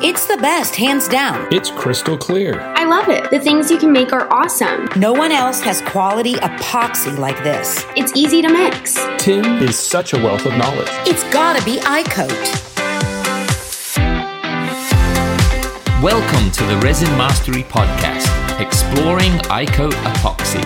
It's the best, hands down. It's crystal clear. I love it. The things you can make are awesome. No one else has quality epoxy like this. It's easy to mix. Tim is such a wealth of knowledge. It's gotta be iCoat. Welcome to the Resin Mastery Podcast, exploring iCoat epoxy.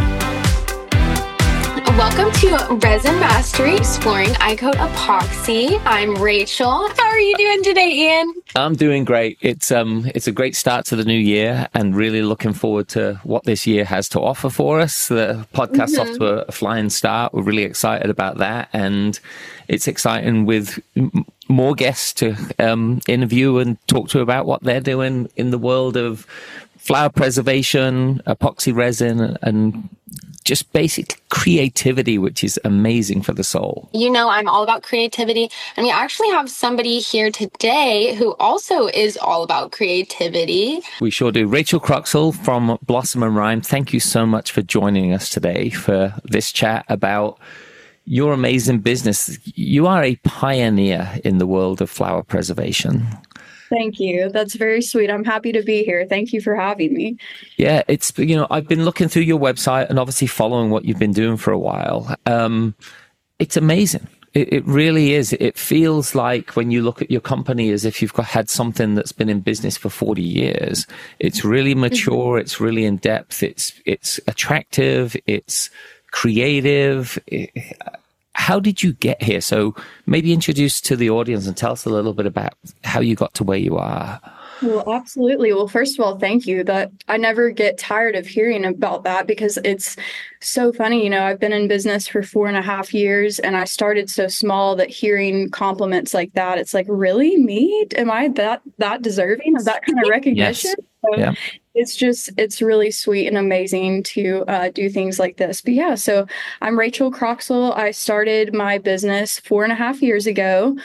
Welcome to Resin Mastery, exploring iCoat epoxy. I'm Rachel. How are you doing today, Ian? I'm doing great. It's a great start to the new year, and really looking forward to what this year has to offer for us. The podcast's off to a flying start. We're really excited about that, and it's exciting with more guests to interview and talk to about what they're doing in the world of flower preservation, epoxy resin, and just basic creativity, which is amazing for the soul. You know, I'm all about creativity. And we actually have somebody here today who also is all about creativity. We sure do. Rachel Croxall from Blossom and Rhyme, thank you so much for joining us today for this chat about your amazing business. You are a pioneer in the world of flower preservation. Thank you. That's very sweet. I'm happy to be here. Thank you for having me. Yeah, I've been looking through your website and obviously following what you've been doing for a while. It's amazing. It really is. It feels like when you look at your company as if you've had something that's been in business for 40 years. It's really mature. It's really in depth. It's attractive. It's creative. How did you get here? So maybe introduce to the audience and tell us a little bit about how you got to where you are. Well, absolutely. Well, first of all, thank you. That I never get tired of hearing about that because it's so funny. You know, I've been in business for 4.5 years and I started so small that hearing compliments like that, it's like, really, me? Am I that deserving of that kind of recognition? Yes. So yeah. It's really sweet and amazing to do things like this. But yeah, so I'm Rachel Croxall. I started my business 4.5 years ago.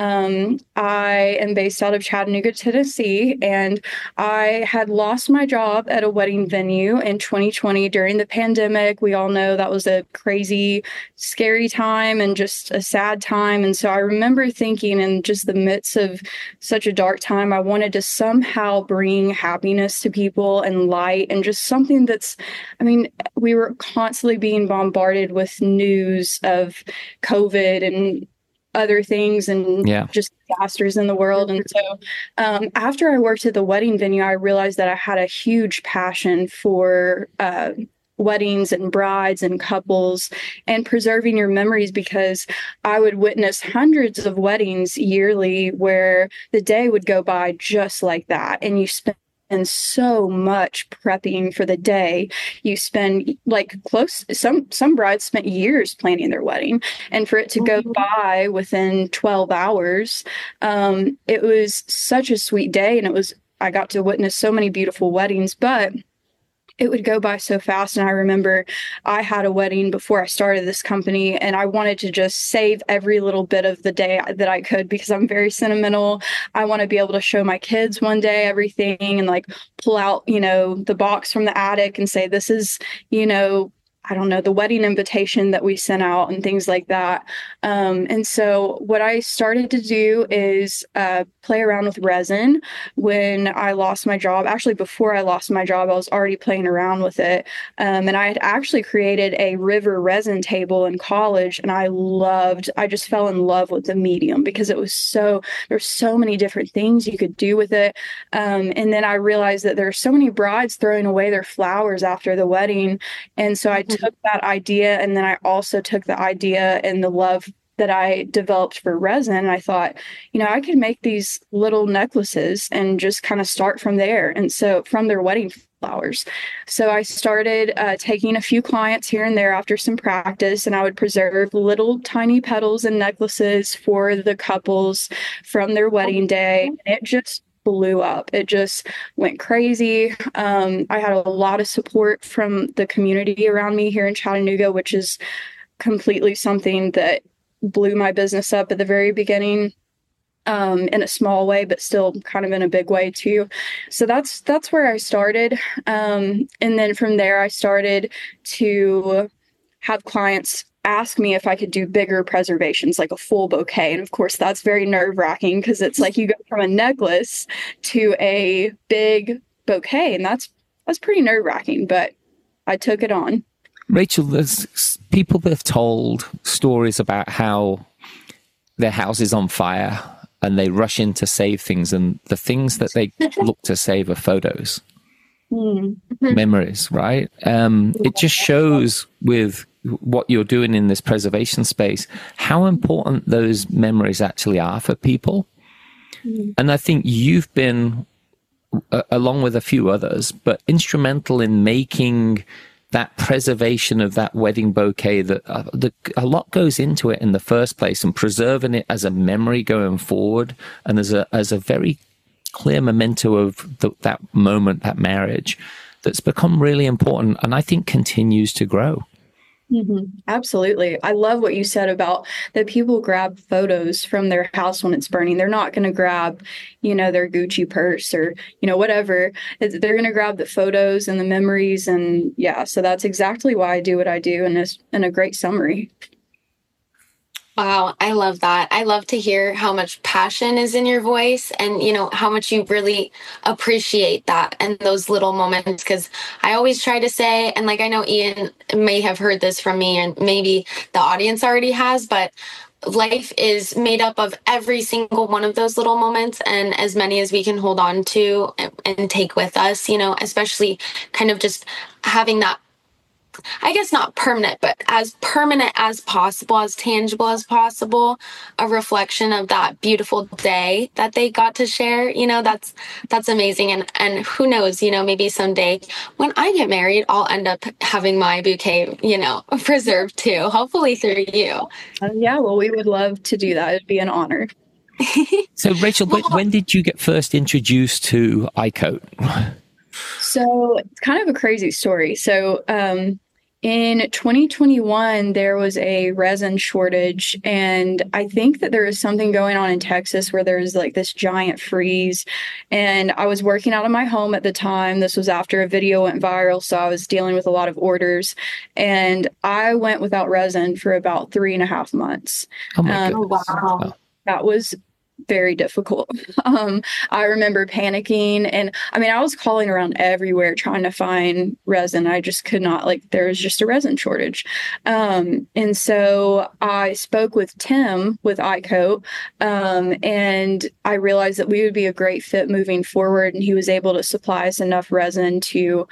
I am based out of Chattanooga, Tennessee, and I had lost my job at a wedding venue in 2020 during the pandemic. We all know that was a crazy, scary time and just a sad time. And so I remember thinking in just the midst of such a dark time, I wanted to somehow bring happiness to people and light and just something we were constantly being bombarded with news of COVID and other things and just disasters in the world. And so after I worked at the wedding venue, I realized that I had a huge passion for weddings and brides and couples and preserving your memories, because I would witness hundreds of weddings yearly where the day would go by just like that. And you spend so much prepping for the day. You spend some brides spent years planning their wedding, and for it to go by within 12 hours, it was such a sweet day. And I got to witness so many beautiful weddings, but it would go by so fast. And I remember I had a wedding before I started this company, and I wanted to just save every little bit of the day that I could, because I'm very sentimental. I want to be able to show my kids one day everything and pull out, the box from the attic and say, this is, I don't know, the wedding invitation that we sent out and things like that. And so what I started to do is play around with resin when I lost my job. Actually, before I lost my job, I was already playing around with it. And I had actually created a river resin table in college, and I just fell in love with the medium because there's so many different things you could do with it. And then I realized that there are so many brides throwing away their flowers after the wedding. And so I took that idea, and then I also took the idea and the love that I developed for resin. And I thought, I could make these little necklaces and just kind of start from there. And so from their wedding flowers. So I started taking a few clients here and there after some practice, and I would preserve little tiny petals and necklaces for the couples from their wedding day. And it just blew up. It just went crazy. I had a lot of support from the community around me here in Chattanooga, which is completely something that blew my business up at the very beginning, in a small way, but still kind of in a big way too. So that's where I started. And then from there, I started to have clients ask me if I could do bigger preservations, like a full bouquet. And of course, that's very nerve-wracking because it's like you go from a necklace to a big bouquet, and that's pretty nerve-wracking, but I took it on. Rachel, there's people that have told stories about how their house is on fire and they rush in to save things, and the things that they look to save are photos, memories, right? It just shows with what you're doing in this preservation space, how important those memories actually are for people. And I think you've been, along with a few others, but instrumental in making that preservation of that wedding bouquet, that a lot goes into it in the first place, and preserving it as a memory going forward, and as a very clear memento of that moment, that marriage, that's become really important, and I think continues to grow. Absolutely. I love what you said about that people grab photos from their house when it's burning. They're not going to grab, their Gucci purse or, whatever. They're going to grab the photos and the memories. And yeah, so that's exactly why I do what I do. And it's in a great summary. Wow, I love that. I love to hear how much passion is in your voice and, how much you really appreciate that and those little moments. Because I always try to say, and like I know Ian may have heard this from me and maybe the audience already has, but life is made up of every single one of those little moments, and as many as we can hold on to and take with us, especially kind of just having that, I guess not permanent, but as permanent as possible, as tangible as possible, a reflection of that beautiful day that they got to share. That's amazing. And who knows, maybe someday when I get married, I'll end up having my bouquet, preserved too, hopefully through you. Yeah, well, we would love to do that. It'd be an honor. So Rachel, when did you get first introduced to iCoat? So it's kind of a crazy story. So, in 2021, there was a resin shortage, and I think that there was something going on in Texas where there was like this giant freeze, and I was working out of my home at the time. This was after a video went viral, so I was dealing with a lot of orders, and I went without resin for about 3.5 months. Oh my goodness. Wow. That was very difficult. I remember panicking, and I was calling around everywhere trying to find resin. I just could not, there was just a resin shortage. And so I spoke with Tim with iCoat, and I realized that we would be a great fit moving forward, and he was able to supply us enough resin to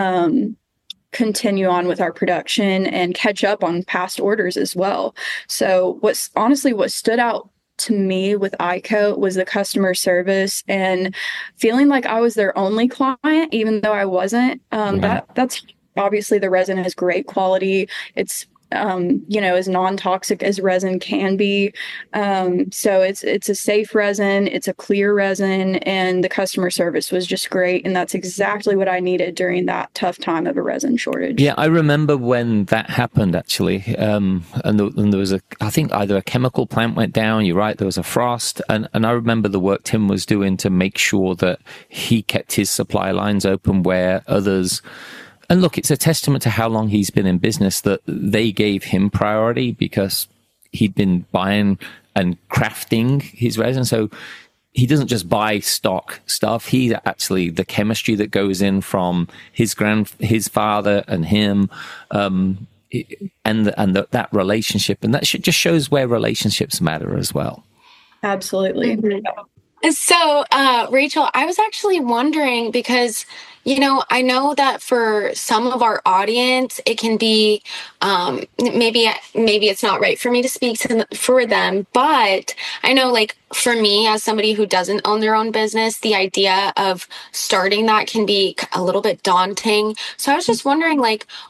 continue on with our production and catch up on past orders as well. So what stood out to me with iCoat was the customer service and feeling like I was their only client, even though I wasn't. That's obviously, the resin has great quality. It's as non-toxic as resin can be. So it's a safe resin, it's a clear resin, and the customer service was just great. And that's exactly what I needed during that tough time of a resin shortage. Yeah, I remember when that happened, actually. And there was I think either a chemical plant went down, you're right, there was a frost. And I remember the work Tim was doing to make sure that he kept his supply lines open where others... And look, it's a testament to how long he's been in business that they gave him priority because he'd been buying and crafting his resin. So he doesn't just buy stock stuff. He actually, the chemistry that goes in from his father and him, and that relationship. And that just shows where relationships matter as well. Absolutely. Mm-hmm. So, Rachel, I was actually wondering because, I know that for some of our audience, it can be, maybe it's not right for me to speak for them, but I know for me, as somebody who doesn't own their own business, the idea of starting that can be a little bit daunting. So I was just wondering,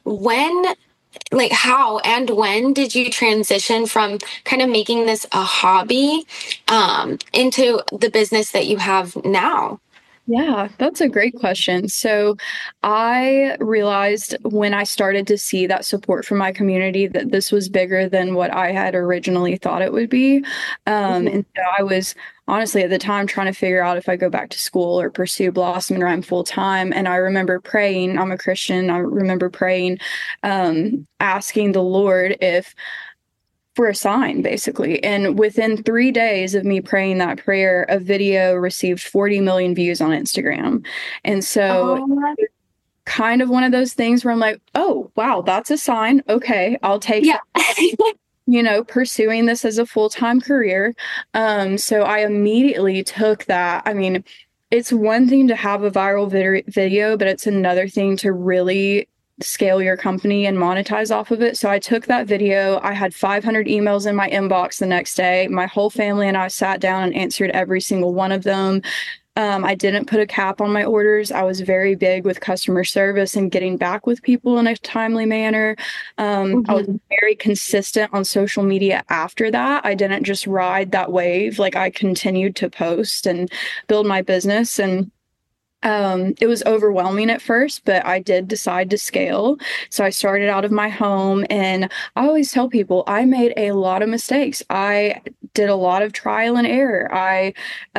how and when did you transition from kind of making this a hobby into the business that you have now? Yeah, that's a great question. So I realized when I started to see that support from my community that this was bigger than what I had originally thought it would be. And so I was honestly at the time trying to figure out if I go back to school or pursue Blossom and Rhyme full time. And I remember praying, I'm a Christian, I remember praying, asking the Lord if for a sign, basically. And within 3 days of me praying that prayer, a video received 40 million views on Instagram. And so kind of one of those things where I'm like, oh, wow, that's a sign. Okay, I'll take that. Pursuing this as a full-time career. So I immediately took that. I mean, it's one thing to have a viral video, but it's another thing to really scale your company and monetize off of it. So I took that video. I had 500 emails in my inbox the next day. My whole family and I sat down and answered every single one of them. I didn't put a cap on my orders. I was very big with customer service and getting back with people in a timely manner. I was very consistent on social media after that. I didn't just ride that wave. Like, I continued to post and build my business. And it was overwhelming at first, but I did decide to scale. So I started out of my home, and I always tell people I made a lot of mistakes. I did a lot of trial and error. I,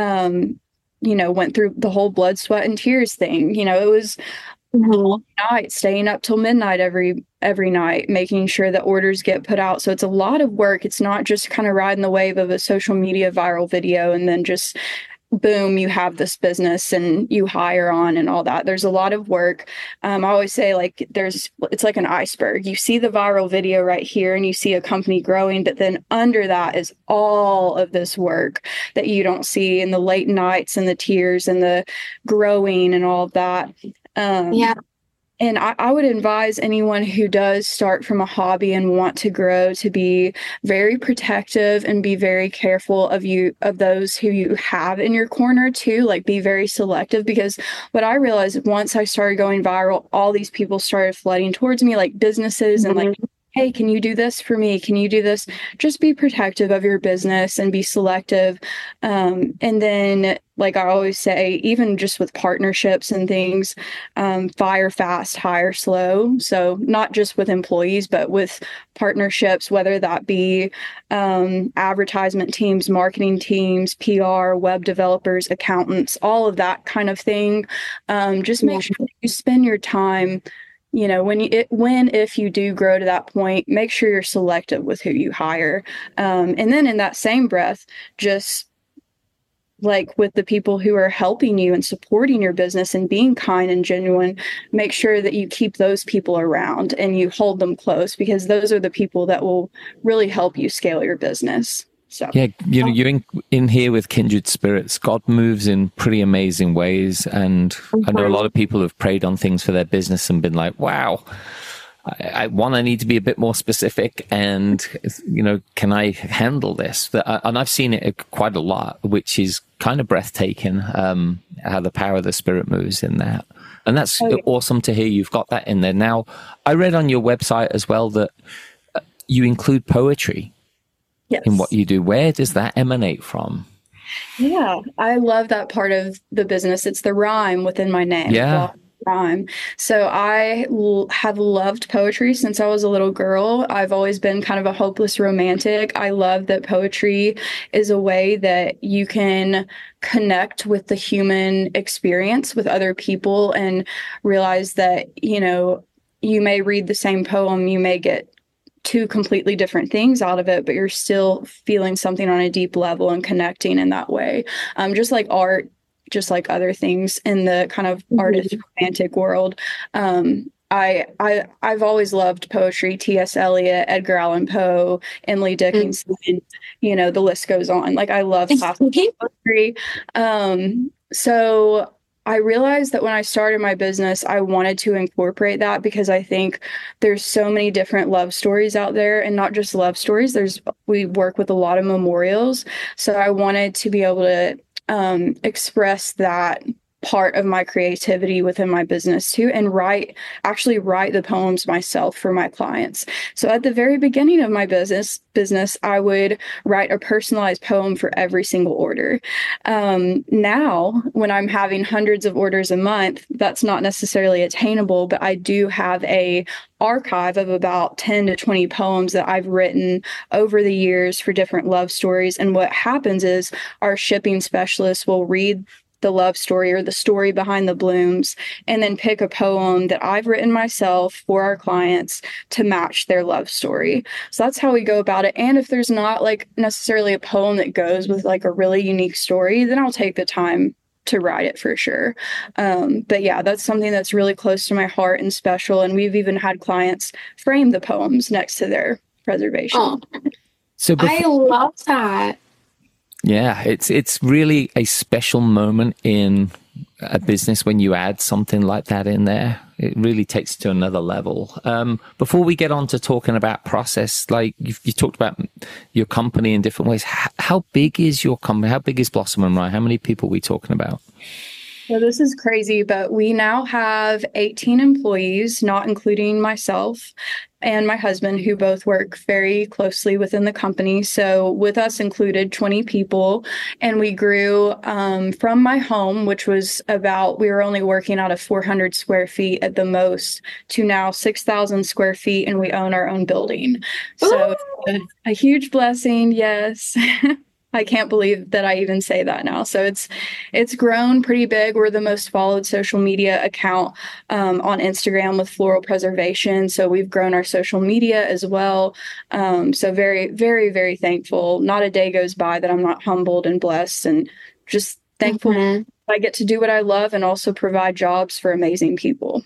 went through the whole blood, sweat, and tears thing. It was night, staying up till midnight every night, making sure that orders get put out. So it's a lot of work. It's not just kind of riding the wave of a social media viral video and then just boom, you have this business and you hire on and all that. There's a lot of work. I always say, like, it's like an iceberg. You see the viral video right here and you see a company growing, but then under that is all of this work that you don't see, and the late nights and the tears and the growing and all of that. And I would advise anyone who does start from a hobby and want to grow to be very protective and be very careful of those who you have in your corner too. Like, be very selective, because what I realized once I started going viral, all these people started flooding towards me, like businesses, and like, hey, can you do this for me? Can you do this? Just be protective of your business and be selective. And then, like I always say, even just with partnerships and things, fire fast, hire slow. So not just with employees, but with partnerships, whether that be advertisement teams, marketing teams, PR, web developers, accountants, all of that kind of thing. Just make sure you spend your time. If you do grow to that point, make sure you're selective with who you hire. And then in that same breath, just like with the people who are helping you and supporting your business and being kind and genuine, make sure that you keep those people around and you hold them close, because those are the people that will really help you scale your business. So yeah, you're in here with kindred spirits. God moves in pretty amazing ways, and I know a lot of people have prayed on things for their business and been like, "Wow, I need to be a bit more specific, and can I handle this?" And I've seen it quite a lot, which is kind of breathtaking. How the power of the Spirit moves in that, and that's awesome to hear. You've got that in there now. I read on your website as well that you include poetry. Yes. In what you do. Where does that emanate from? Yeah, I love that part of the business. It's the rhyme within my name. Yeah. Rhyme. So I have loved poetry since I was a little girl. I've always been kind of a hopeless romantic. I love that poetry is a way that you can connect with the human experience with other people and realize that, you may read the same poem, you may get two completely different things out of it, but you're still feeling something on a deep level and connecting in that way. Just like art, just like other things in the kind of artist romantic world. I've always loved poetry. T.S. Eliot, Edgar Allan Poe, Emily Dickinson, the list goes on. Like, I love classical poetry. So I realized that when I started my business, I wanted to incorporate that, because I think there's so many different love stories out there, and not just love stories. We work with a lot of memorials. So I wanted to be able to express that part of my creativity within my business too, and actually write the poems myself for my clients. So at the very beginning of my business, I would write a personalized poem for every single order. Now, when I'm having hundreds of orders a month, that's not necessarily attainable, but I do have a archive of about 10 to 20 poems that I've written over the years for different love stories. And what happens is our shipping specialists will read the love story or the story behind the blooms, and then pick a poem that I've written myself for our clients to match their love story. So that's how we go about it. And if there's not like necessarily a poem that goes with like a really unique story, then I'll take the time to write it for sure. But yeah, that's something that's really close to my heart and special. And we've even had clients frame the poems next to their preservation. Oh, I love that. Yeah, it's really a special moment in a business when you add something like that in there. It really takes it to another level. Before we get on to talking about process, like you talked about your company in different ways. How big is your company? How big is Blossom and Rhyme? How many people are we talking about? So this is crazy, but we now have 18 employees, not including myself and my husband, who both work very closely within the company. So with us included 20 people, and we grew from my home, which was we were only working out of 400 square feet at the most, to now 6,000 square feet, and we own our own building. So a huge blessing. Yes. I can't believe that I even say that now. So it's grown pretty big. We're the most followed social media account on Instagram with floral preservation. So we've grown our social media as well. So very, very, very thankful. Not a day goes by that I'm not humbled and blessed, and just thankful I get to do what I love and also provide jobs for amazing people.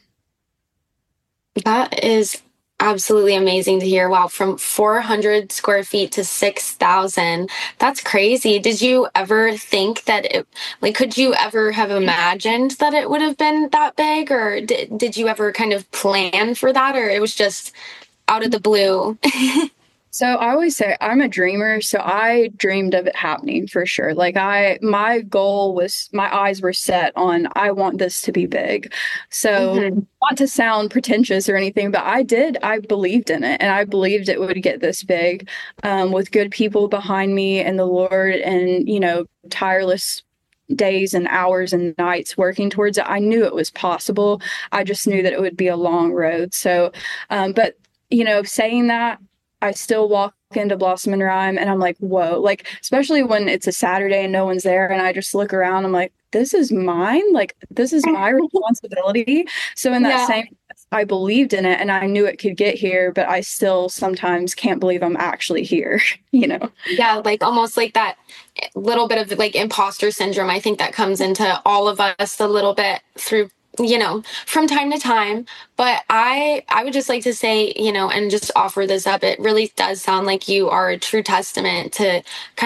That is absolutely amazing to hear. Wow, from 400 square feet to 6,000. That's crazy. Did you ever think that could you ever have imagined that it would have been that big, or did you ever kind of plan for that, or it was just out of the blue? So I always say I'm a dreamer. So I dreamed of it happening for sure. Like my goal was, my eyes were set on, I want this to be big. So not to sound pretentious or anything, but I believed in it, and I believed it would get this big, with good people behind me and the Lord, and, tireless days and hours and nights working towards it. I knew it was possible. I just knew that it would be a long road. So, but saying that, I still walk into Blossom and Rhyme and I'm like, whoa, like, especially when it's a Saturday and no one's there, and I just look around, I'm like, this is mine. Like, this is my responsibility. So in that same, I believed in it and I knew it could get here, but I still sometimes can't believe I'm actually here, Yeah, like almost like that little bit of like imposter syndrome. I think that comes into all of us a little bit through from time to time. But I would just like to say, and just offer this up. It really does sound like you are a true testament to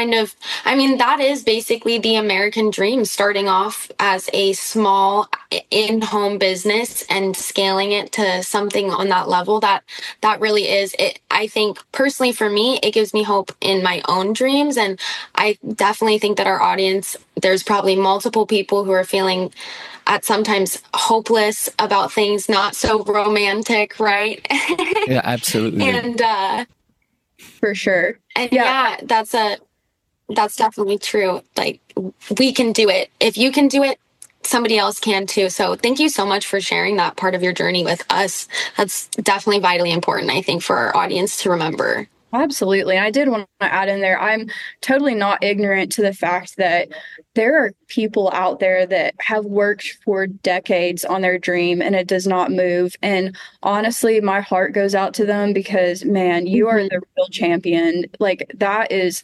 that is basically the American dream, starting off as a small in-home business and scaling it to something on that level. That really is it. I think personally for me, it gives me hope in my own dreams. And I definitely think that our audience, there's probably multiple people who are feeling at sometimes hopeless about things not so romantic, right? Yeah, absolutely. And for sure. And yeah, that's definitely true. Like, we can do it. If you can do it, somebody else can too. So thank you so much for sharing that part of your journey with us. That's definitely vitally important, I think, for our audience to remember. Absolutely. And I did want to add in there, I'm totally not ignorant to the fact that there are people out there that have worked for decades on their dream and it does not move. And honestly, my heart goes out to them, because, man, you are the real champion. Like, that is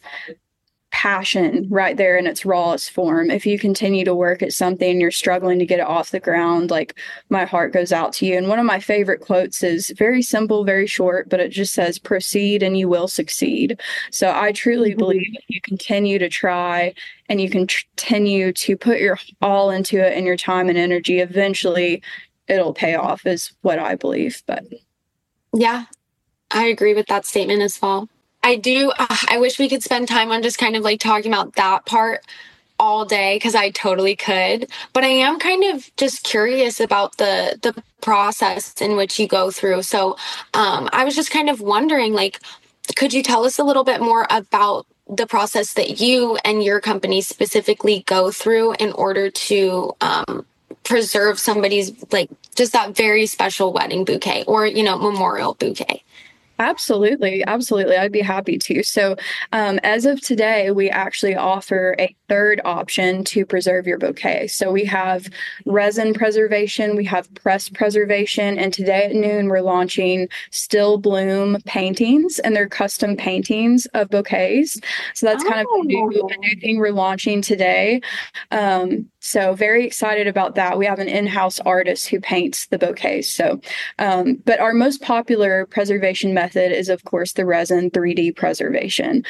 passion right there in its rawest form. If you continue to work at something and you're struggling to get it off the ground, like, my heart goes out to you. And one of my favorite quotes is very simple, very short, but it just says, proceed and you will succeed. So I truly believe if you continue to try and you continue to put your all into it and your time and energy, eventually it'll pay off, is what I believe. But yeah, I agree with that statement as well. I do. I wish we could spend time on just kind of like talking about that part all day because I totally could, but I am kind of just curious about the process in which you go through. So I was just kind of wondering, like, could you tell us a little bit more about the process that you and your company specifically go through in order to preserve somebody's, like, just that very special wedding bouquet or, memorial bouquet? Absolutely. Absolutely. I'd be happy to. So, as of today, we actually offer a third option to preserve your bouquet. So we have resin preservation, we have press preservation, and today at noon, we're launching still bloom paintings, and they're custom paintings of bouquets. So that's kind of a new thing we're launching today. So very excited about that. We have an in-house artist who paints the bouquets. So, but our most popular preservation method is, of course, the resin 3D preservation.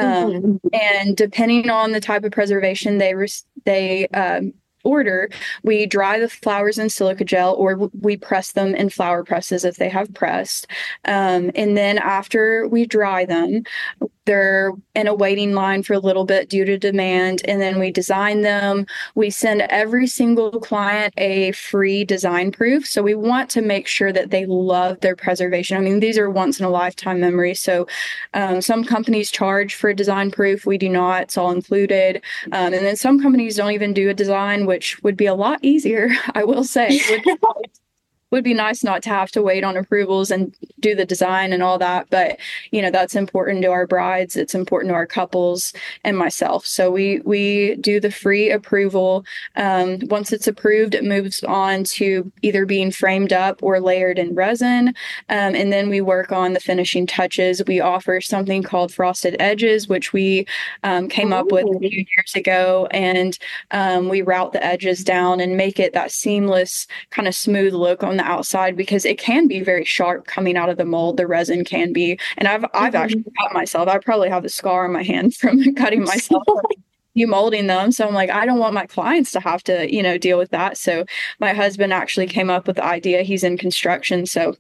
And depending on the type of preservation they order, we dry the flowers in silica gel, or we press them in flower presses if they have pressed. And then after we dry them, they're in a waiting line for a little bit due to demand, and then we design them. We send every single client a free design proof. So we want to make sure that they love their preservation. I mean, these are once in a lifetime memories. So some companies charge for a design proof. We do not. It's all included. And then some companies don't even do a design, which would be a lot easier, I will say. Would be nice not to have to wait on approvals and do the design and all that. But, that's important to our brides. It's important to our couples and myself. So we do the free approval. Once it's approved, it moves on to either being framed up or layered in resin. And then we work on the finishing touches. We offer something called frosted edges, which we came up with a few years ago. And we route the edges down and make it that seamless, kind of smooth look on the outside, because it can be very sharp coming out of the mold. The resin can be, and I've actually cut myself. I probably have a scar on my hand from cutting myself. You molding them. So I'm like, I don't want my clients to have to, deal with that. So my husband actually came up with the idea. He's in construction. So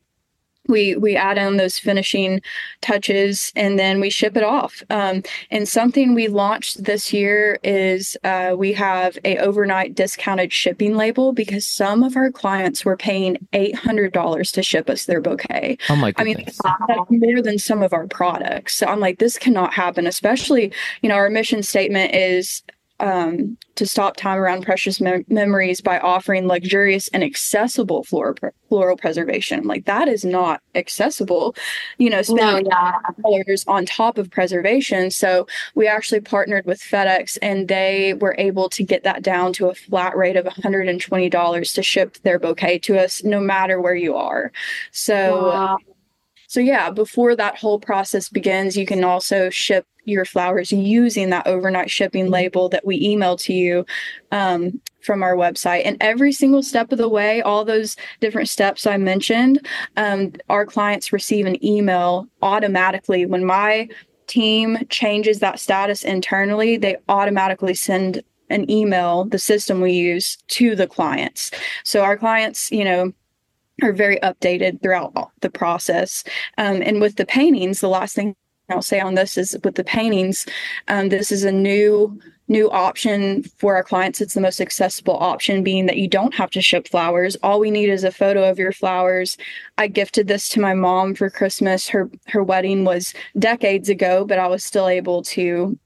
we add on those finishing touches, and then we ship it off. And something we launched this year is we have a overnight discounted shipping label, because some of our clients were paying $800 to ship us their bouquet. Oh my goodness. I mean, that's more than some of our products. So I'm like, this cannot happen, especially, our mission statement is to stop time around precious memories by offering luxurious and accessible floral preservation. Like, that is not accessible, spending dollars on top of preservation. So we actually partnered with FedEx, and they were able to get that down to a flat rate of $120 to ship their bouquet to us, no matter where you are. So, So yeah, before that whole process begins, you can also ship your flowers using that overnight shipping label that we email to you from our website. And every single step of the way, all those different steps I mentioned, our clients receive an email automatically. When my team changes that status internally, they automatically send an email, the system we use, to the clients. So our clients, are very updated throughout the process. And with the paintings, the last thing I'll say on this is, with the paintings, this is a new option for our clients. It's the most accessible option, being that you don't have to ship flowers. All we need is a photo of your flowers. I gifted this to my mom for Christmas. Her wedding was decades ago, but I was still able to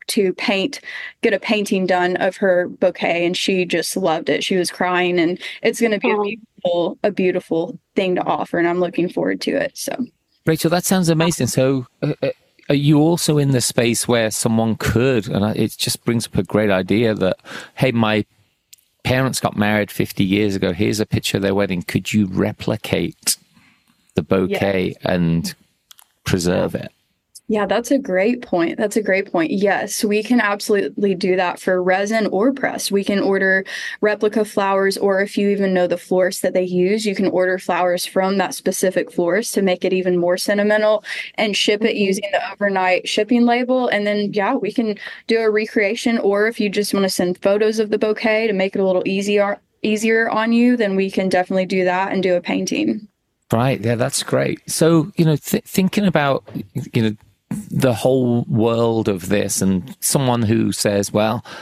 get a painting done of her bouquet, and she just loved it. She was crying, and it's going to be a beautiful thing to offer, and I'm looking forward to it. So, Rachel, that sounds amazing. So, are you also in the space where someone could, and it just brings up a great idea, that, hey, my parents got married 50 years ago. Here's a picture of their wedding. Could you replicate the bouquet and preserve it? Yeah, that's a great point. Yes, we can absolutely do that for resin or press. We can order replica flowers, or if you even know the florist that they use, you can order flowers from that specific florist to make it even more sentimental, and ship it using the overnight shipping label. And then, we can do a recreation, or if you just want to send photos of the bouquet to make it a little easier on you, then we can definitely do that and do a painting. Right. Yeah, that's great. So, thinking about, the whole world of this, and someone who says, well,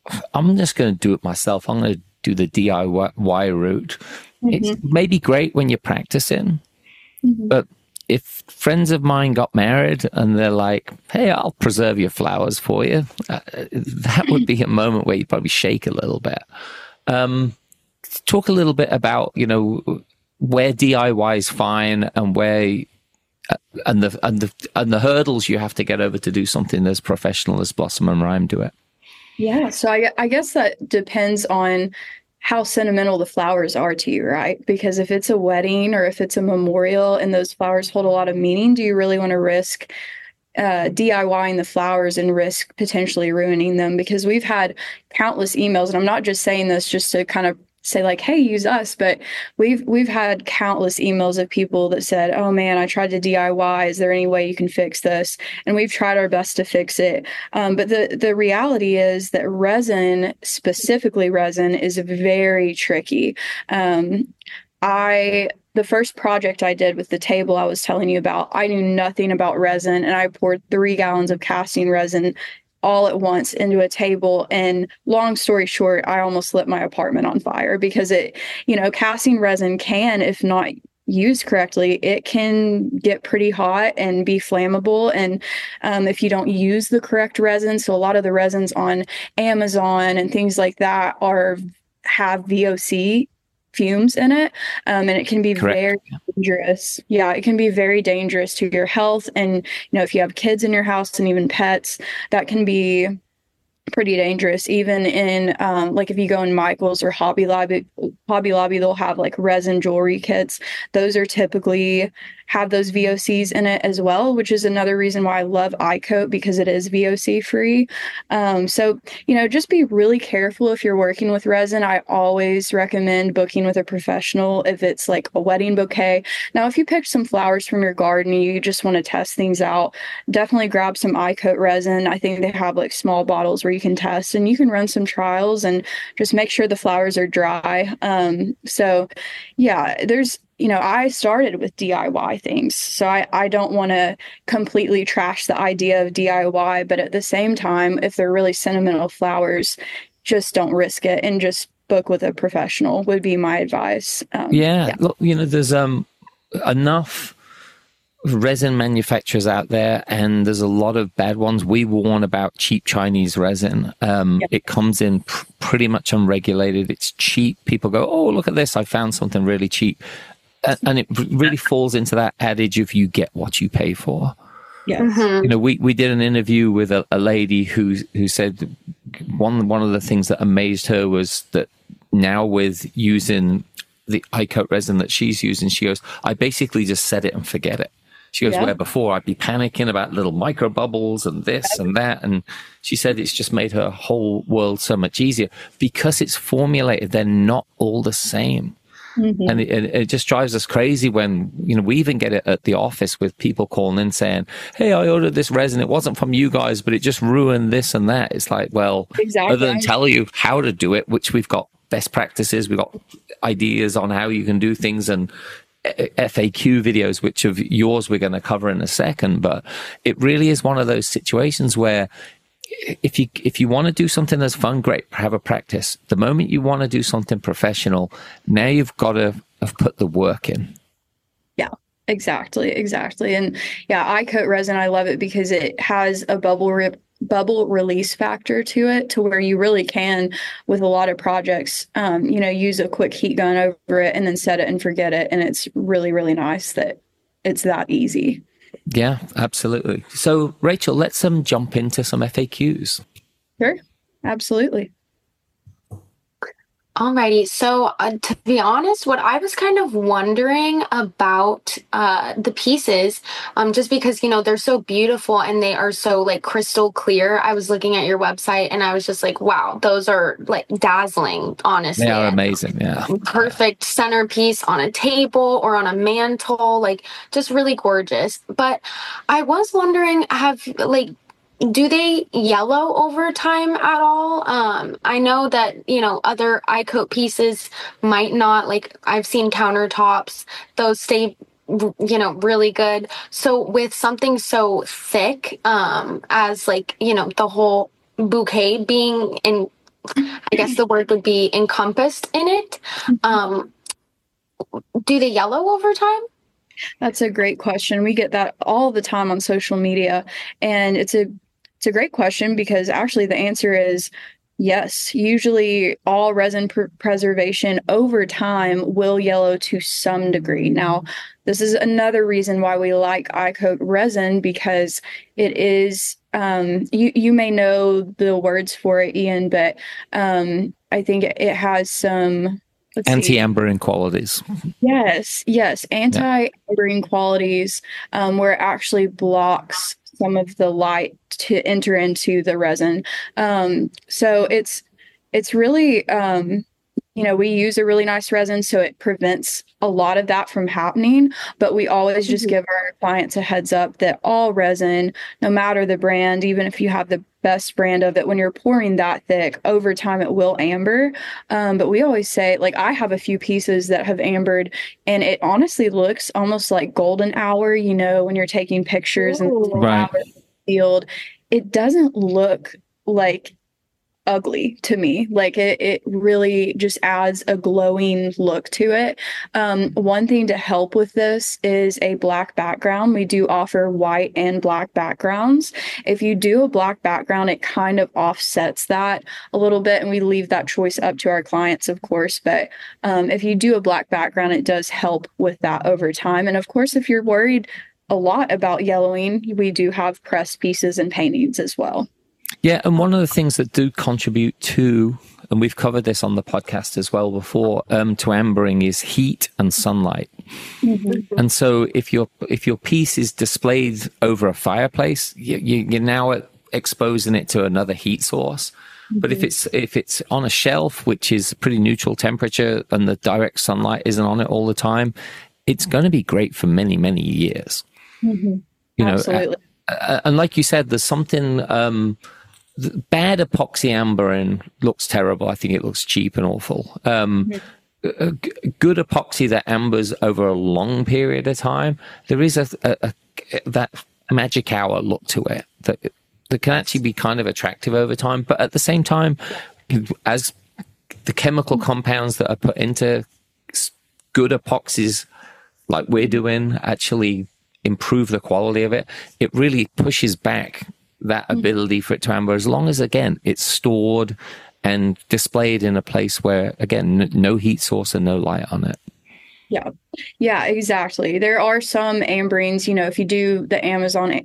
I'm just going to do it myself. I'm going to do the DIY route. It's maybe great when you're practicing, but if friends of mine got married and they're like, hey, I'll preserve your flowers for you, that would be a moment where you'd probably shake a little bit. Talk a little bit about, where DIY is fine and where and the hurdles you have to get over to do something as professional as Blossom and Rhyme do it. Yeah, so I guess that depends on how sentimental the flowers are to you, right? Because if it's a wedding or if it's a memorial and those flowers hold a lot of meaning, do you really want to risk DIYing the flowers and risk potentially ruining them? Because we've had countless emails, and I'm not just saying this just to kind of say like, hey, use us, but we've had countless emails of people that said, oh man, I tried to DIY. Is there any way you can fix this? And we've tried our best to fix it. But the reality is that resin, specifically resin, is very tricky. The first project I did with the table I was telling you about, I knew nothing about resin, and I poured 3 gallons of casting resin all at once into a table. And long story short, I almost lit my apartment on fire because casting resin can, if not used correctly, it can get pretty hot and be flammable. And if you don't use the correct resin, so a lot of the resins on Amazon and things like that have VOC fumes in it, and it can be very dangerous. Yeah, it can be very dangerous to your health, and if you have kids in your house and even pets, that can be pretty dangerous. Even in like if you go in Michael's or Hobby Lobby, they'll have like resin jewelry kits. Those are typically have those VOCs in it as well, which is another reason why I love iCoat, because it is VOC free. So just be really careful if you're working with resin. I always recommend booking with a professional if it's like a wedding bouquet. Now, if you pick some flowers from your garden and you just want to test things out, definitely grab some iCoat resin. I think they have like small bottles where you can test and you can run some trials and just make sure the flowers are dry. So yeah, there's I started with DIY things, so I don't want to completely trash the idea of DIY, but at the same time, if they're really sentimental flowers, just don't risk it and just book with a professional would be my advice. Look, there's enough resin manufacturers out there, and there's a lot of bad ones. We warn about cheap Chinese resin. It comes in pretty much unregulated. It's cheap. People go, oh, look at this, I found something really cheap. And it really falls into that adage of you get what you pay for. Yes. We did an interview with a lady who said one of the things that amazed her was that now with using the iCoat resin that she's using, she goes, I basically just set it and forget it. She goes, where before I'd be panicking about little micro bubbles and this and that. And she said it's just made her whole world so much easier because it's formulated. They're not all the same. Mm-hmm. And it just drives us crazy when, we even get it at the office with people calling in saying, hey, I ordered this resin. It wasn't from you guys, but it just ruined this and that. It's like, well, other than tell you how to do it, which we've got best practices, we've got ideas on how you can do things and FAQ videos, which of yours we're going to cover in a second. But it really is one of those situations where if you want to do something that's fun, great, have a practice. The moment you want to do something professional, now you've got to have put the work in. Yeah, exactly. And yeah, iCoat resin, I love it because it has a bubble release factor to it, to where you really can, with a lot of projects, use a quick heat gun over it and then set it and forget it. And it's really, really nice that it's that easy. Yeah, absolutely. So, Rachel, let's jump into some FAQs. Sure, absolutely. Alrighty. So to be honest, what I was kind of wondering about the pieces, just because, they're so beautiful and they are so like crystal clear. I was looking at your website and I was just like, wow, those are like dazzling, honestly. They are amazing. Yeah. Perfect centerpiece on a table or on a mantle, like just really gorgeous. But I was wondering, do they yellow over time at all? I know that, other iCoat pieces might not, like I've seen countertops, those stay, really good. So with something so thick, as like, the whole bouquet being I guess the word would be encompassed in it. Do they yellow over time? That's a great question. We get that all the time on social media, and it's a great question because actually the answer is yes. Usually all resin preservation over time will yellow to some degree. Now, this is another reason why we like iCoat resin, because it is you may know the words for it, Ian, but I think it has some anti-ambering qualities. Yes, anti-ambering qualities, where it actually blocks some of the light to enter into the resin. So it's really, we use a really nice resin, so it prevents a lot of that from happening. But we always just give our clients a heads up that all resin, no matter the brand, even if you have the best brand of it, when you're pouring that thick, over time it will amber. But we always say, like, I have a few pieces that have ambered, and it honestly looks almost like golden hour, when you're taking pictures and right. field. It doesn't look like ugly to me. Like it really just adds a glowing look to it. One thing to help with this is a black background. We do offer white and black backgrounds. If you do a black background, it kind of offsets that a little bit, and we leave that choice up to our clients, of course. But if you do a black background, it does help with that over time. And of course, if you're worried a lot about yellowing, we do have pressed pieces and paintings as well. Yeah, and one of the things that do contribute to, and we've covered this on the podcast as well before, to ambering is heat and sunlight. Mm-hmm. And so if your piece is displayed over a fireplace, you're now exposing it to another heat source. Mm-hmm. But if it's on a shelf, which is pretty neutral temperature, and the direct sunlight isn't on it all the time, it's going to be great for many, many years. Mm-hmm. Absolutely. And like you said, there's something bad epoxy ambering looks terrible. I think it looks cheap and awful. Good epoxy that ambers over a long period of time, there is that magic hour look to it that can actually be kind of attractive over time. But at the same time, as the chemical compounds that are put into good epoxies like we're doing actually improve the quality of it, it really pushes back that ability for it to amber, as long as, again, it's stored and displayed in a place where, again, no heat source and no light on it. Yeah, exactly. There are some amberings, if you do the Amazon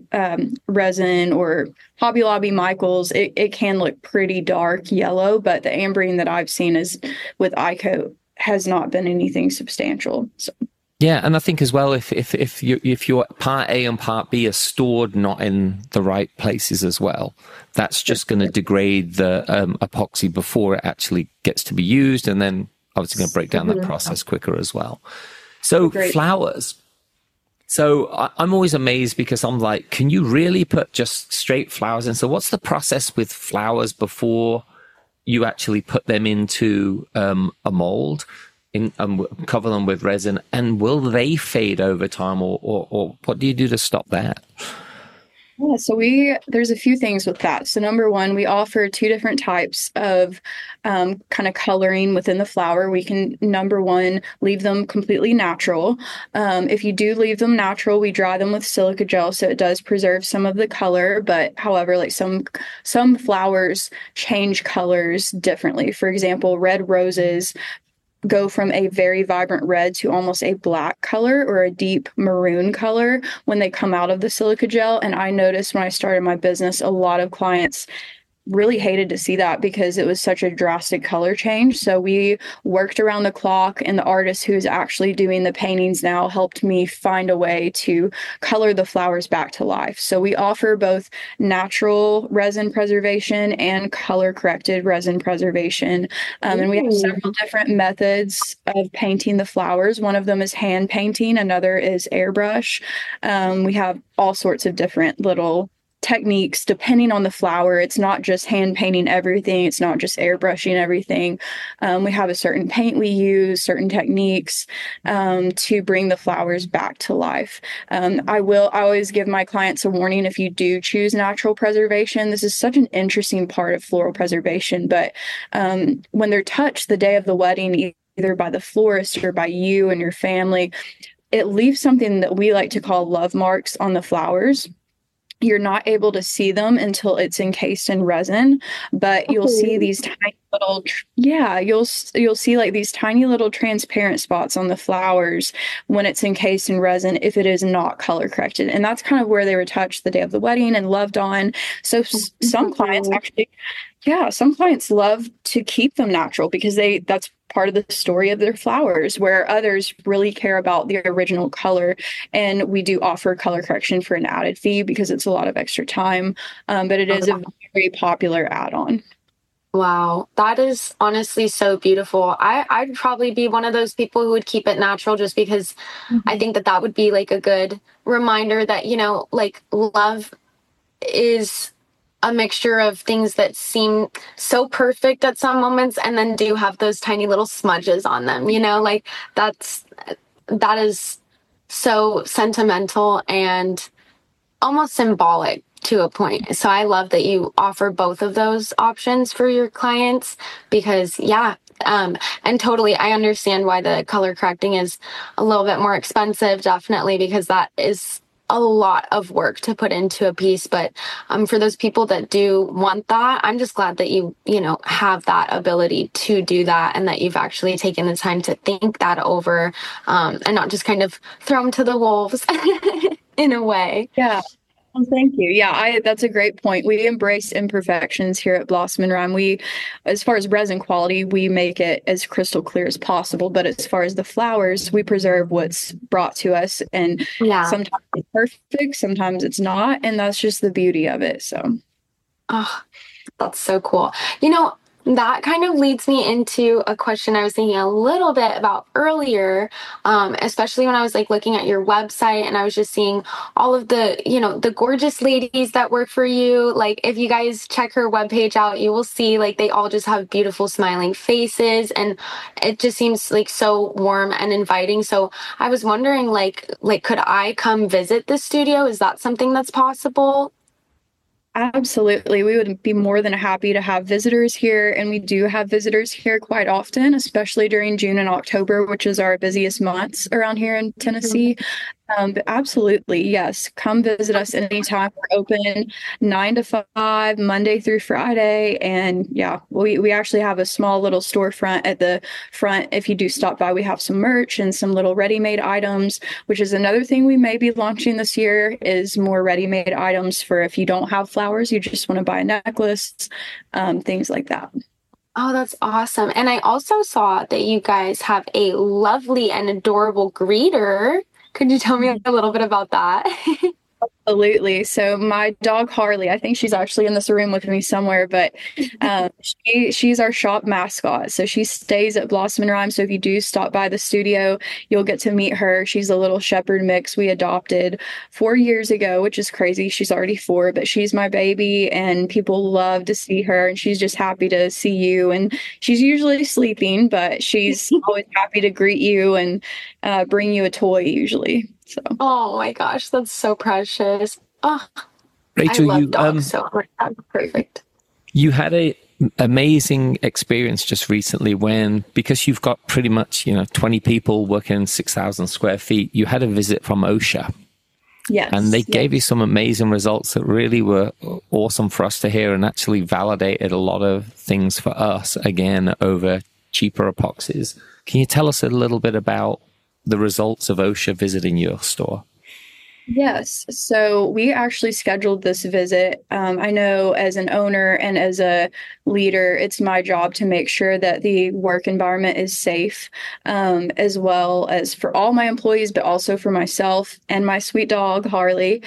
resin or Hobby Lobby Michaels, it can look pretty dark yellow, but the ambering that I've seen is with iCoat has not been anything substantial. So. Yeah, and I think as well, if your part A and part B are stored not in the right places as well, that's just going to degrade the epoxy before it actually gets to be used, and then obviously going to break down that process quicker as well. So flowers. So I'm always amazed because I'm like, can you really put just straight flowers in? So what's the process with flowers before you actually put them into a mold? Cover them with resin, and will they fade over time, or what do you do to stop that? Yeah, so there's a few things with that. So number one, we offer two different types of kind of coloring within the flower. We can, number one, leave them completely natural. If you do leave them natural, we dry them with silica gel, so it does preserve some of the color. But however, like some flowers change colors differently. For example, red roses go from a very vibrant red to almost a black color or a deep maroon color when they come out of the silica gel. And I noticed when I started my business, a lot of clients really hated to see that because it was such a drastic color change. So we worked around the clock, and the artist who is actually doing the paintings now helped me find a way to color the flowers back to life. So we offer both natural resin preservation and color corrected resin preservation. And we have several different methods of painting the flowers. One of them is hand painting. Another is airbrush. We have all sorts of different little techniques depending on the flower. It's not just hand painting everything. It's not just airbrushing everything. We have a certain paint we use, certain techniques to bring the flowers back to life. I always give my clients a warning if you do choose natural preservation. This is such an interesting part of floral preservation, but when they're touched the day of the wedding, either by the florist or by you and your family, it leaves something that we like to call love marks on the flowers. You're not able to see them until it's encased in resin, but you'll see these tiny little, you'll see like these tiny little transparent spots on the flowers when it's encased in resin if it is not color corrected. And that's kind of where they were touched the day of the wedding and loved on. So some clients actually, some clients love to keep them natural because that's part of the story of their flowers, where others really care about the original color. And we do offer color correction for an added fee because it's a lot of extra time, but it is a very popular add-on. Wow, that is honestly so beautiful. I'd probably be one of those people who would keep it natural just because I think that would be like a good reminder that, like love is a mixture of things that seem so perfect at some moments and then do have those tiny little smudges on them, like that is so sentimental and almost symbolic to a point. So I love that you offer both of those options for your clients because and totally, I understand why the color correcting is a little bit more expensive, definitely, because that is a lot of work to put into a piece. But for those people that do want that, I'm just glad that you have that ability to do that and that you've actually taken the time to think that over and not just kind of throw them to the wolves in a way. Yeah. Well, thank you. Yeah, that's a great point. We embrace imperfections here at Blossom and Rhyme. As far as resin quality, we make it as crystal clear as possible. But as far as the flowers, we preserve what's brought to us. And sometimes it's perfect, sometimes it's not. And that's just the beauty of it. So, that's so cool. That kind of leads me into a question I was thinking a little bit about earlier, especially when I was like looking at your website and I was just seeing all of the, the gorgeous ladies that work for you. Like if you guys check her webpage out, you will see like they all just have beautiful smiling faces and it just seems like so warm and inviting. So I was wondering like could I come visit the studio? Is that something that's possible? Absolutely. We would be more than happy to have visitors here. And we do have visitors here quite often, especially during June and October, which is our busiest months around here in Tennessee. But absolutely, yes. Come visit us anytime. We're open 9 to 5, Monday through Friday. And we actually have a small little storefront at the front. If you do stop by, we have some merch and some little ready-made items, which is another thing we may be launching this year is more ready-made items for if you don't have flowers, you just want to buy a necklace, things like that. Oh, that's awesome. And I also saw that you guys have a lovely and adorable greeter. Could you tell me a little bit about that? Absolutely. So my dog Harley, I think she's actually in this room with me somewhere, but she's our shop mascot. So she stays at Blossom and Rhyme. So if you do stop by the studio, you'll get to meet her. She's a little shepherd mix we adopted 4 years ago, which is crazy. She's already 4, but she's my baby and people love to see her and she's just happy to see you. And she's usually sleeping, but she's always happy to greet you and bring you a toy usually. So. Oh my gosh, that's so precious. Oh, Rachel, I love dogs so much. That's perfect. You had a amazing experience just recently because you've got pretty much 20 people working in 6,000 square feet. You had a visit from OSHA. Yes. And they gave you some amazing results that really were awesome for us to hear and actually validated a lot of things for us again over cheaper epoxies. Can you tell us a little bit about the results of OSHA visiting your store? Yes. So we actually scheduled this visit. I know as an owner and as a leader, it's my job to make sure that the work environment is safe, as well as for all my employees, but also for myself and my sweet dog, Harley.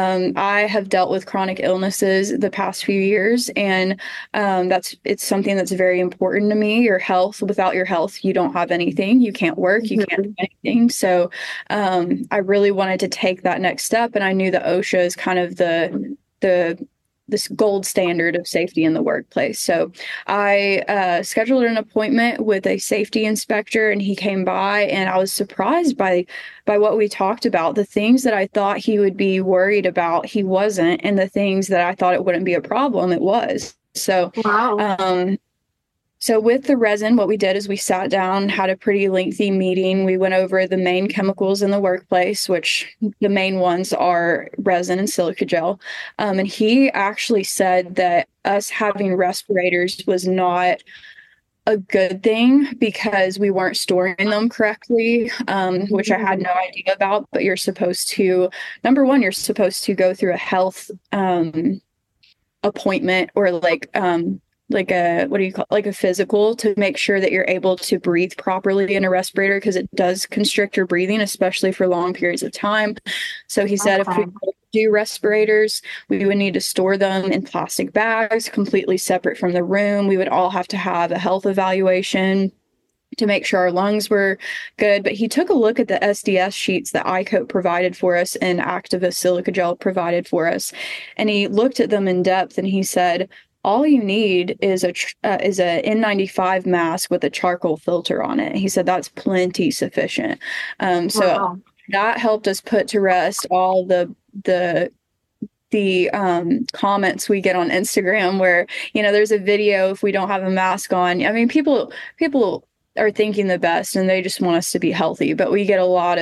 I have dealt with chronic illnesses the past few years, and it's something that's very important to me. Your health, without your health, you don't have anything. You can't work, you can't do anything. So I really wanted to take that next step. And I knew that OSHA is kind of the this gold standard of safety in the workplace. So I scheduled an appointment with a safety inspector, and he came by, and I was surprised by what we talked about. The things that I thought he would be worried about, he wasn't, and the things that I thought it wouldn't be a problem, it was. So, Wow. So with the resin, what we did is we sat down, had a pretty lengthy meeting. We went over the main chemicals in the workplace, which the main ones are resin and silica gel. And he actually said that us having respirators was not a good thing because we weren't storing them correctly, which I had no idea about. But you're supposed to, number one, you're supposed to go through a health appointment, or like a, what do you call it? Like a physical, to make sure that you're able to breathe properly in a respirator, because it does constrict your breathing, especially for long periods of time. So he said if we do respirators, we would need to store them in plastic bags, completely separate from the room. We would all have to have a health evaluation to make sure our lungs were good. But he took a look at the SDS sheets that iCoat provided for us and Activist Silica Gel provided for us, and he looked at them in depth, and he said, all you need is a N95 mask with a charcoal filter on it. He said that's plenty sufficient. So that helped us put to rest all the comments we get on Instagram where, there's a video if we don't have a mask on. I mean, people are thinking the best and they just want us to be healthy, but we get a lot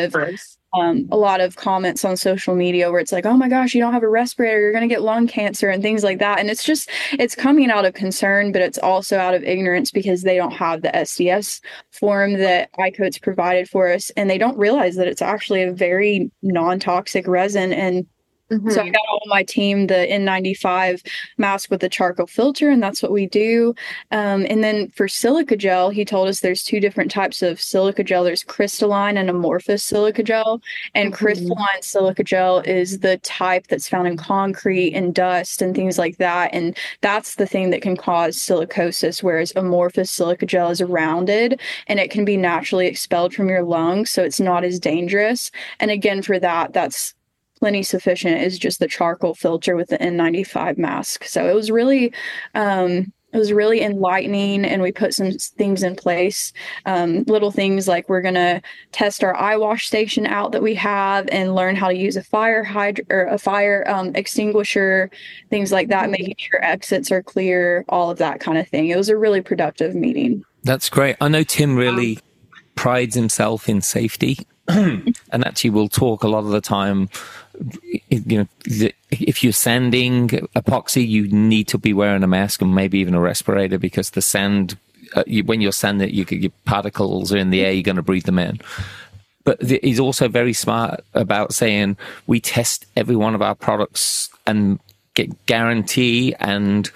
of comments on social media where it's like, oh my gosh, you don't have a respirator, you're going to get lung cancer and things like that. And it's coming out of concern, but it's also out of ignorance because they don't have the SDS form that iCoat's provided for us. And they don't realize that it's actually a very non-toxic resin. And so I got all my team the N95 mask with the charcoal filter, and that's what we do. And then for silica gel, he told us there's two different types of silica gel. There's crystalline and amorphous silica gel. And crystalline silica gel is the type that's found in concrete and dust and things like that. And that's the thing that can cause silicosis, whereas amorphous silica gel is rounded and it can be naturally expelled from your lungs, so it's not as dangerous. And again, for that's plenty sufficient is just the charcoal filter with the N95 mask. So it was really enlightening, and we put some things in place, little things like we're going to test our eye wash station out that we have and learn how to use a fire extinguisher, things like that, making sure exits are clear, all of that kind of thing. It was a really productive meeting. That's great. I know Tim really prides himself in safety. And actually we'll talk a lot of the time, if you're sanding epoxy, you need to be wearing a mask and maybe even a respirator, because the sand, when you're sanding it, your particles are in the air, you're going to breathe them in. But he's also very smart about saying we test every one of our products and guarantee and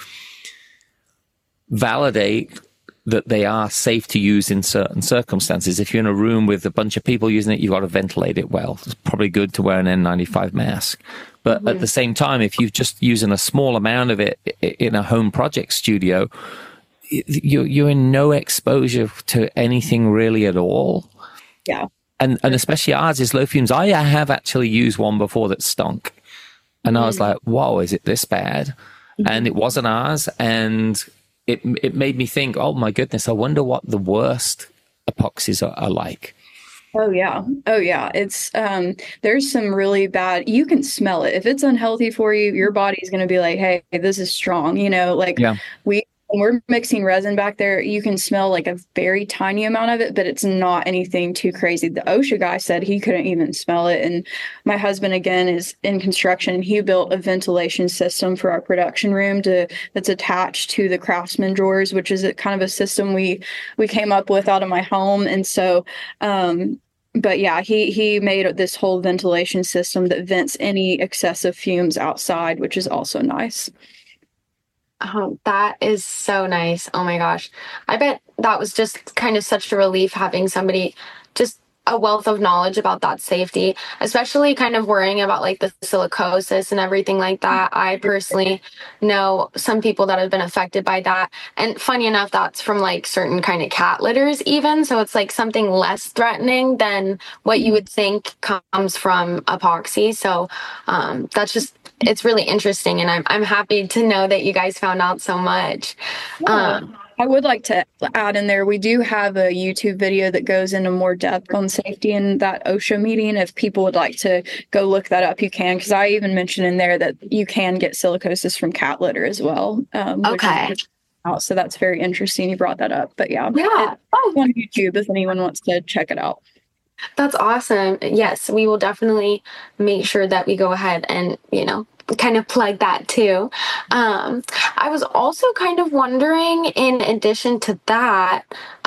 validate that they are safe to use in certain circumstances. If you're in a room with a bunch of people using it, you've got to ventilate it well. It's probably good to wear an N95 mask. But at the same time, if you're just using a small amount of it in a home project studio, you're in no exposure to anything really at all. Yeah. And especially ours is low fumes. I have actually used one before that stunk. And I was like, whoa, is it this bad? And it wasn't ours. And it made me think, oh my goodness, I wonder what the worst epoxies are like. Oh yeah. It's there's some really bad, you can smell it. If it's unhealthy for you, your body's going to be like, hey, this is strong, when we're mixing resin back there, you can smell like a very tiny amount of it, but it's not anything too crazy. The OSHA guy said he couldn't even smell it. And my husband, again, is in construction. He built a ventilation system for our production room that's attached to the Craftsman drawers, which is kind of a system we came up with out of my home. And so, but yeah, he made this whole ventilation system that vents any excessive fumes outside, which is also nice. Oh, that is so nice. Oh my gosh. I bet that was just kind of such a relief having somebody, just a wealth of knowledge about that safety, especially kind of worrying about like the silicosis and everything like that. I personally know some people that have been affected by that. And funny enough, that's from like certain kind of cat litters even. So it's like something less threatening than what you would think comes from epoxy. So that's just, it's really interesting, and I'm happy to know that you guys found out so much. I would like to add in there, we do have a YouTube video that goes into more depth on safety in that OSHA meeting. If people would like to go look that up, you can, because I even mentioned in there that you can get silicosis from cat litter as well. Okay. So that's very interesting. You brought that up, but yeah. Yeah. It's on YouTube if anyone wants to check it out. That's awesome. Yes, we will definitely make sure that we go ahead and, kind of plug that too. I was also kind of wondering, in addition to that,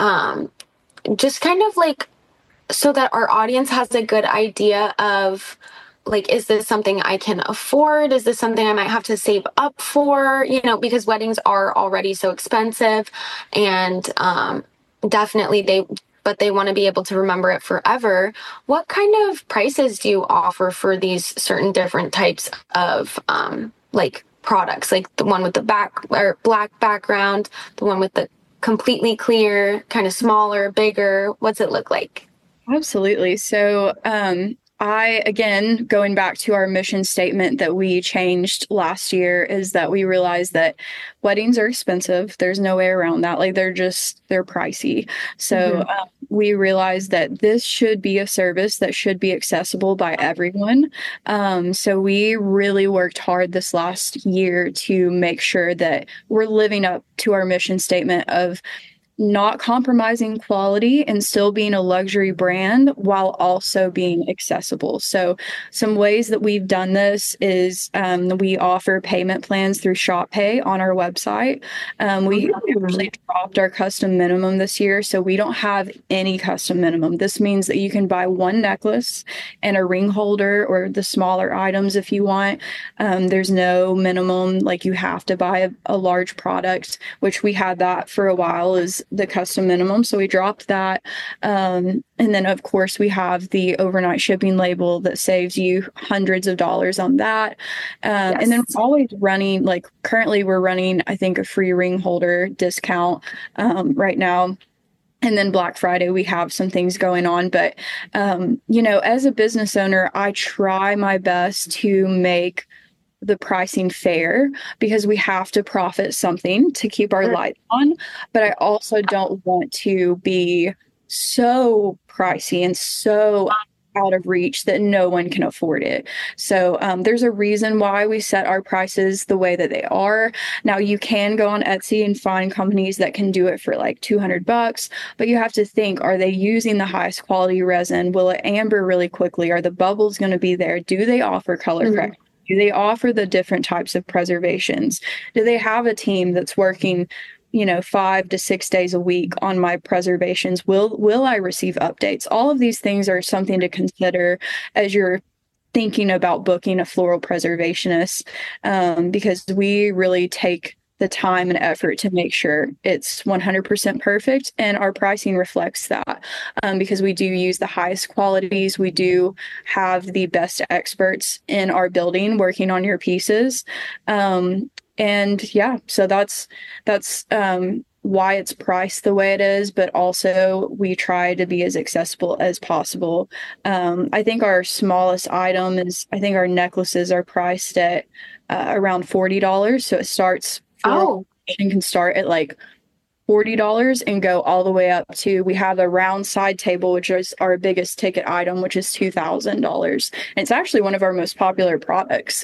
just kind of like, so that our audience has a good idea of, like, is this something I can afford? Is this something I might have to save up for? Because weddings are already so expensive, and definitely they want to be able to remember it forever. What kind of prices do you offer for these certain different types of like products, like the one with the black background, the one with the completely clear, kind of smaller, bigger? What's it look like? Absolutely. So again, going back to our mission statement that we changed last year, is that we realized that weddings are expensive. There's no way around that. Like, they're pricey. So we realized that this should be a service that should be accessible by everyone. So we really worked hard this last year to make sure that we're living up to our mission statement of not compromising quality and still being a luxury brand while also being accessible. So some ways that we've done this is we offer payment plans through Shop Pay on our website. We actually dropped our custom minimum this year, so we don't have any custom minimum. This means that you can buy one necklace and a ring holder, or the smaller items if you want. There's no minimum, like you have to buy a large product, which we had that for a while, is the custom minimum. So we dropped that. And then, of course, we have the overnight shipping label that saves you hundreds of dollars on that. Yes. And then we're always running, like currently we're running, I think, a free ring holder discount right now. And then Black Friday, we have some things going on. But, as a business owner, I try my best to make the pricing fair, because we have to profit something to keep our lights on. But I also don't want to be so pricey and so out of reach that no one can afford it. So there's a reason why we set our prices the way that they are. Now, you can go on Etsy and find companies that can do it for like $200, but you have to think, are they using the highest quality resin? Will it amber really quickly? Are the bubbles going to be there? Do they offer color correction? Do they offer the different types of preservations? Do they have a team that's working, 5 to 6 days a week on my preservations? Will I receive updates? All of these things are something to consider as you're thinking about booking a floral preservationist, because we really take the time and effort to make sure it's 100% perfect, and our pricing reflects that, because we do use the highest qualities. We do have the best experts in our building working on your pieces. And yeah, so that's why it's priced the way it is, but also we try to be as accessible as possible. I think our smallest item is, I think our necklaces are priced at around $40. So it starts, can start at like $40 and go all the way up to, we have a round side table, which is our biggest ticket item, which is $2,000. And it's actually one of our most popular products.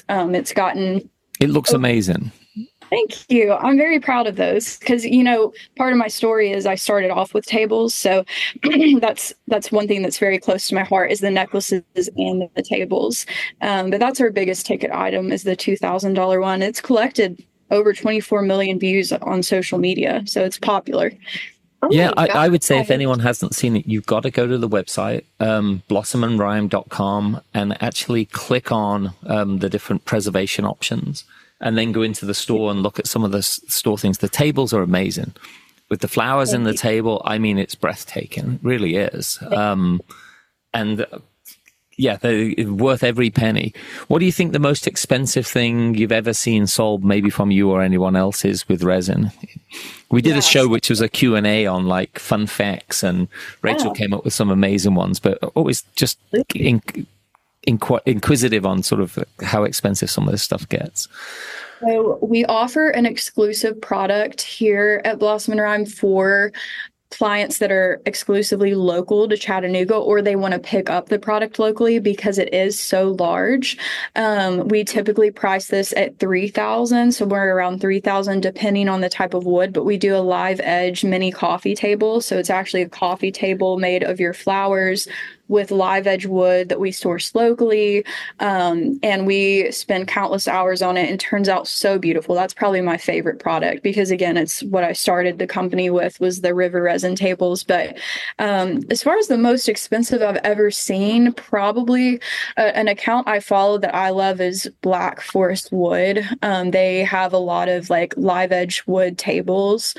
It looks amazing. Thank you. I'm very proud of those because, part of my story is I started off with tables. So that's one thing that's very close to my heart, is the necklaces and the tables. But that's our biggest ticket item, is the $2,000 one. It's collected over 24 million views on social media. So it's popular. I would say if anyone hasn't seen it, you've got to go to the website, blossomandrhyme.com, and actually click on the different preservation options, and then go into the store and look at some of the store things. The tables are amazing. With the flowers in the table, I mean, it's breathtaking. It really is. They're worth every penny. What do you think the most expensive thing you've ever seen sold, maybe from you or anyone else, is with resin? We did a show which was a Q&A on like fun facts, and Rachel came up with some amazing ones, but always just inquisitive on sort of how expensive some of this stuff gets. So we offer an exclusive product here at Blossom and Rhyme for clients that are exclusively local to Chattanooga, or they want to pick up the product locally because it is so large. We typically price this at $3,000, somewhere around $3,000, depending on the type of wood. But we do a live edge mini coffee table, so it's actually a coffee table made of your flowers with live edge wood that we source locally. And we spend countless hours on it, and it turns out so beautiful. That's probably my favorite product because, again, it's what I started the company with, was the river resin tables. But as far as the most expensive I've ever seen, probably an account I follow that I love is Black Forest Wood. They have a lot of like live edge wood tables.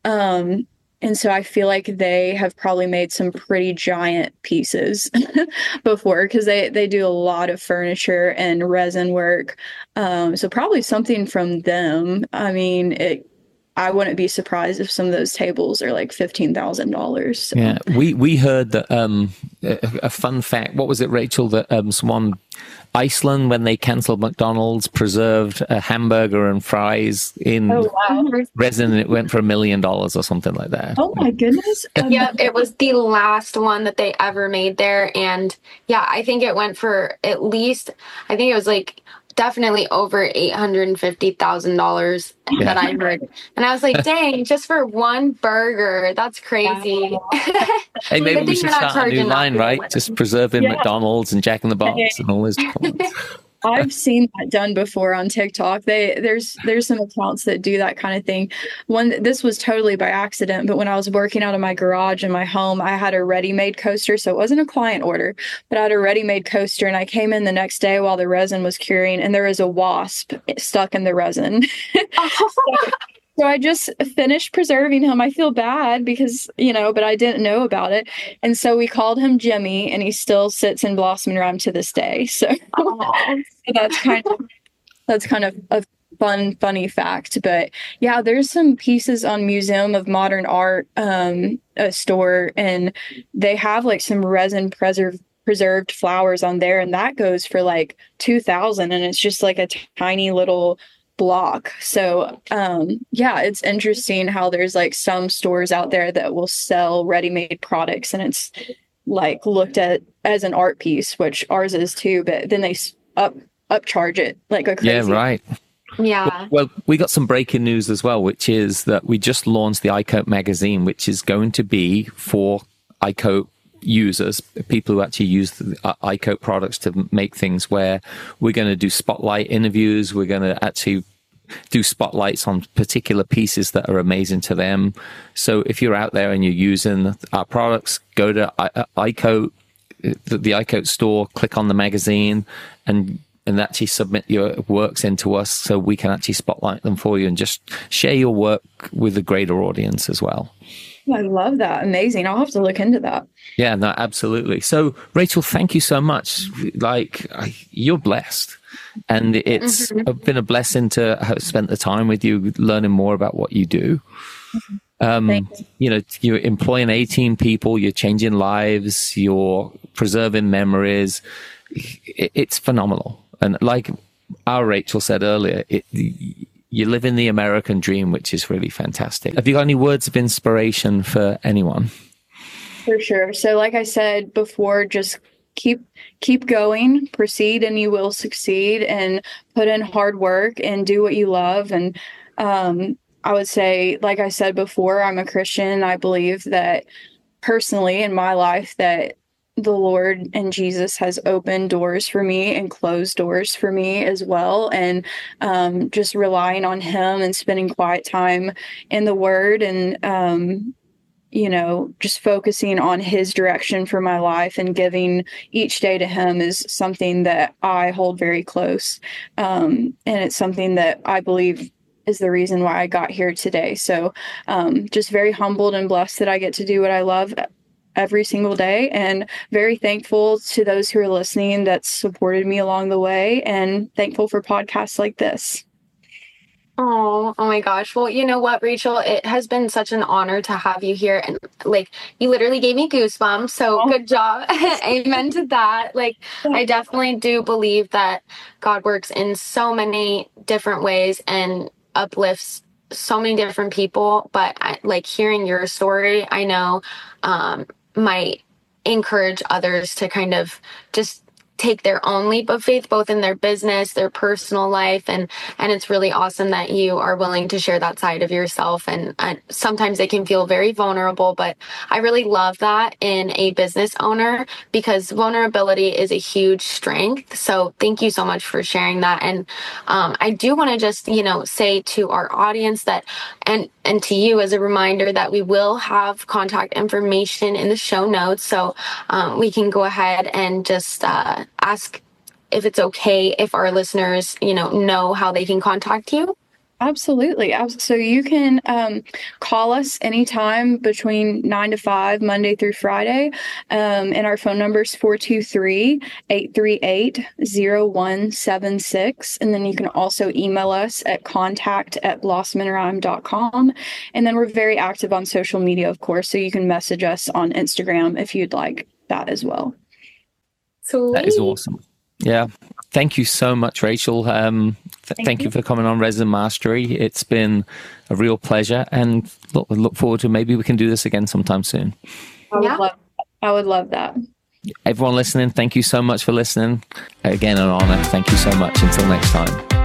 And so I feel like they have probably made some pretty giant pieces before, because they do a lot of furniture and resin work. So probably something from them. I mean, I wouldn't be surprised if some of those tables are like $15,000. So. Yeah, we heard that a fun fact. What was it, Rachel? That someone, Iceland, when they canceled McDonald's, preserved a hamburger and fries in resin, and it went for $1 million or something like that. Oh my goodness! Yeah, it was the last one that they ever made there, and yeah, I think it went for at least, I think it was like definitely over $850,000 that I heard. And I was like, dang, just for one burger, that's crazy. Hey, maybe we should start a new line, right? Just preserving McDonald's and Jack in the Box and all this. I've seen that done before on TikTok. There's some accounts that do that kind of thing. This was totally by accident, but when I was working out of my garage in my home, I had a ready-made coaster. So it wasn't a client order, but I had a ready-made coaster, and I came in the next day while the resin was curing, and there was a wasp stuck in the resin. So I just finished preserving him. I feel bad because, but I didn't know about it. And so we called him Jimmy, and he still sits in Blossom and Rhyme to this day. So, so that's kind of a funny fact. But yeah, there's some pieces on Museum of Modern Art store, and they have like some resin preserved flowers on there, and that goes for like $2,000, and it's just like a tiny little block. So it's interesting how there's like some stores out there that will sell ready-made products, and it's like looked at as an art piece, which ours is too, but then they upcharge it like a crazy. Yeah, right. Yeah. Well, we got some breaking news as well, which is that we just launched the iCoat magazine, which is going to be for iCoat users, people who actually use the iCoat products to make things, where we're going to do spotlight interviews. We're going to actually do spotlights on particular pieces that are amazing to them. So if you're out there and you're using our products, go to iCoat, the iCoat store, click on the magazine, and actually submit your works into us so we can actually spotlight them for you and just share your work with a greater audience as well. I love that. Amazing. I'll have to look into that. Yeah, no, absolutely. So, Rachel, thank you so much. You're blessed. And it's been a blessing to have spent the time with you, learning more about what you do. You're employing 18 people, you're changing lives, you're preserving memories. It's phenomenal. And like our Rachel said earlier, you live in the American dream, which is really fantastic. Have you got any words of inspiration for anyone? For sure. So like I said before, just keep going, proceed, and you will succeed, and put in hard work and do what you love. And I would say, like I said before, I'm a Christian. I believe that personally in my life that the Lord and Jesus has opened doors for me and closed doors for me as well. And just relying on him and spending quiet time in the Word, and just focusing on his direction for my life and giving each day to him is something that I hold very close. And it's something that I believe is the reason why I got here today. So just very humbled and blessed that I get to do what I love every single day, and very thankful to those who are listening that supported me along the way, and thankful for podcasts like this. Oh my gosh. Well, you know what, Rachel? It has been such an honor to have you here. And like, you literally gave me goosebumps. So good job. Amen to that. Like, I definitely do believe that God works in so many different ways and uplifts so many different people. But like hearing your story, I know might encourage others to kind of just take their own leap of faith, both in their business, their personal life. And it's really awesome that you are willing to share that side of yourself. And sometimes it can feel very vulnerable, but I really love that in a business owner, because vulnerability is a huge strength. So thank you so much for sharing that. And I do want to just, say to our audience that, and to you as a reminder, that we will have contact information in the show notes. So we can go ahead and just ask if it's okay if our listeners, know how they can contact you. Absolutely. So you can call us anytime between 9 to 5, Monday through Friday. And our phone number is 423-838-0176. And then you can also email us at contact@blossomandrhyme.com. And then we're very active on social media, of course. So you can message us on Instagram if you'd like that as well. Sweet. That is awesome. Yeah. Thank you so much, Rachel. Thank you for coming on Resident Mastery. It's been a real pleasure, and look forward to maybe we can do this again sometime soon. I would love that. Everyone listening, thank you so much for listening. Again, an honor. Thank you so much. Until next time.